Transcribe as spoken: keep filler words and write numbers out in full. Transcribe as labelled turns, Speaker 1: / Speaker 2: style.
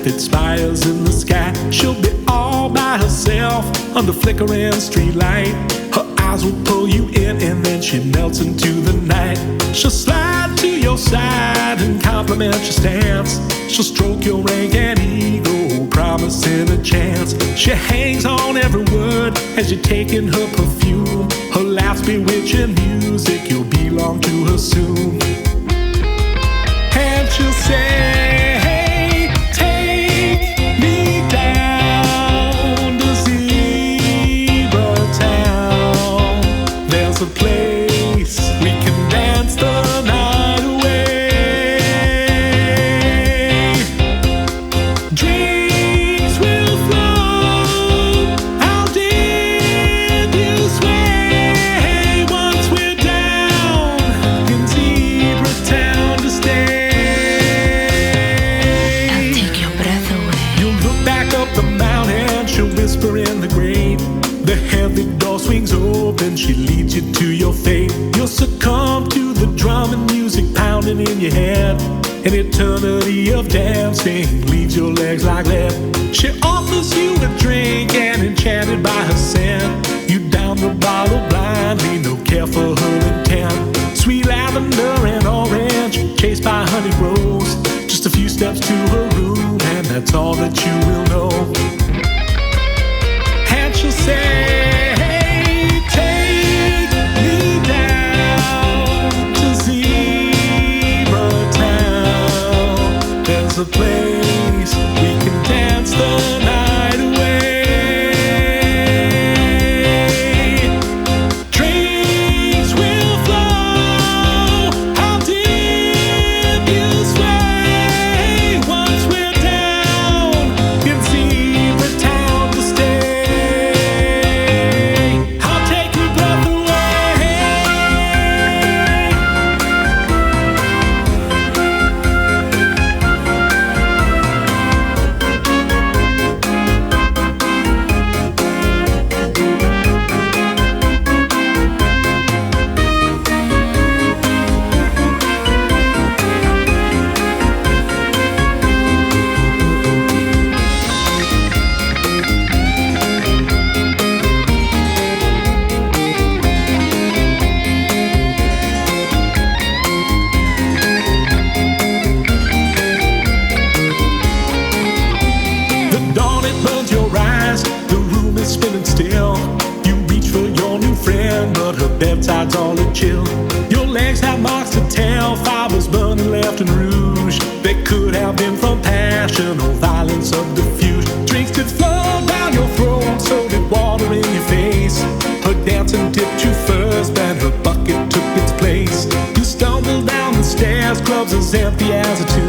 Speaker 1: that spires in the sky. She'll be all by herself under flickering street light. Her eyes will pull you in and then she melts into the night. She'll slide to your side and compliment your stance. She'll stroke your rank and ego, promising a chance. She hangs on every word as you're taking her perfume. Her laugh's bewitching music, you'll belong to her soon. And she'll say, hey, take me down to Zebra Town. There's a place we can dance the night away. Dreams will flow, how did you sway? Once we're down in Zebra Town to stay. She'll whisper in the grave. The heavy door swings open, she leads you to your fate. You'll succumb to the drum and music pounding in your head. An eternity of dancing leaves your legs like lead. She offers you a drink and enchanted by her scent, you down the bottle blindly, no care for her intent. Sweet lavender and orange, chased by honey rose. Just a few steps to her room and that's all that you will know. She'll say, hey, take me down to Zebra Town. There's a place we can dance the night away. Dreams will flow, how deep you sway. Once we're down in Zebra Town to stay. Spinning still, you reach for your new friend, but her bedside's all a chill. Your legs have marks to tell, fibers burning left and rouge. They could have been from passion or violence of diffuse. Drinks did flow down your throat, so did water in your face. Her dancing tipped you first, and her bucket took its place. You stumbled down the stairs, clubs as empty as a tomb.